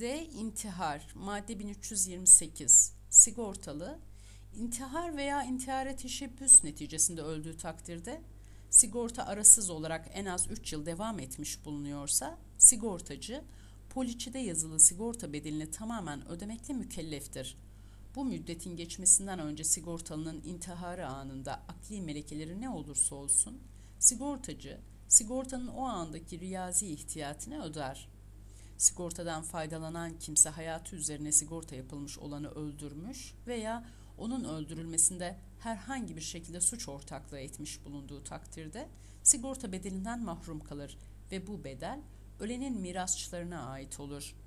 D. İntihar. Madde 1328. Sigortalı, intihar veya intihara teşebbüs neticesinde öldüğü takdirde sigorta arasız olarak en az 3 yıl devam etmiş bulunuyorsa sigortacı poliçede yazılı sigorta bedelini tamamen ödemekle mükelleftir. Bu müddetin geçmesinden önce sigortalının intiharı anında akli melekeleri ne olursa olsun sigortacı sigortanın o andaki riyazi ihtiyatını öder. Sigortadan faydalanan kimse hayatı üzerine sigorta yapılmış olanı öldürmüş veya onun öldürülmesinde herhangi bir şekilde suç ortaklığı etmiş bulunduğu takdirde sigorta bedelinden mahrum kalır ve bu bedel ölenin mirasçılarına ait olur.